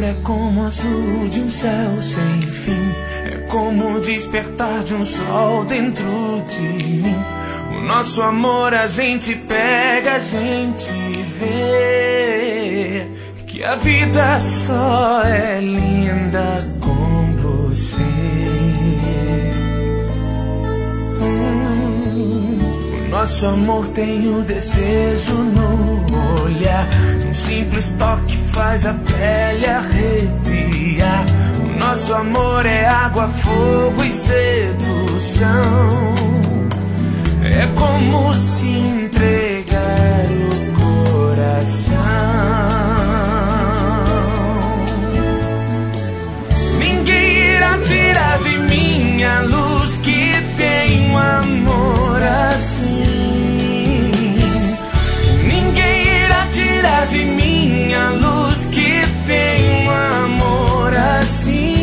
amor é como o azul de um céu sem fim, é como o despertar de um sol dentro de mim. O nosso amor a gente pega, a gente vê que a vida só é linda com você. O nosso amor tem o desejo no olhar, um simples toque faz a pele arrepiar. O nosso amor é água, fogo e sedução, é como se entregar o coração. Ninguém irá tirar de mim a luz que tem um amor assim. Ninguém irá tirar de mim a luz que tem um amor assim.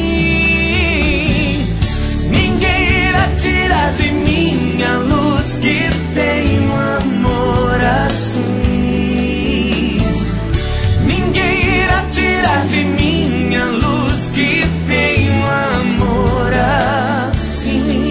Ninguém irá tirar de mim a luz que tem um amor assim. Ninguém irá tirar de mim a luz que tem um amor assim.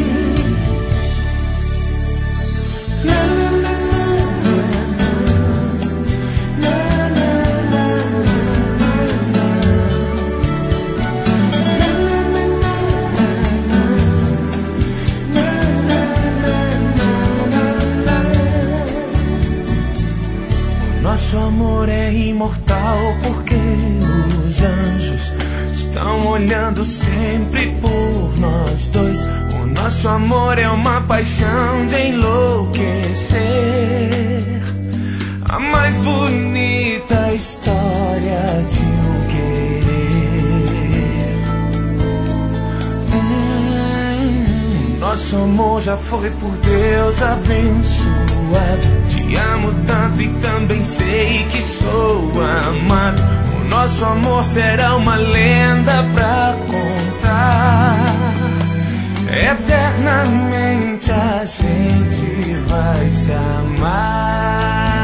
Nosso amor é imortal porque os anjos estão olhando sempre por nós dois. O nosso amor é uma paixão de enlouquecer, a mais bonita história de um querer. Nosso amor já foi por Deus abençoado. Te amo tanto e também sei que sou amado. O nosso amor será uma lenda pra contar. Eternamente a gente vai se amar.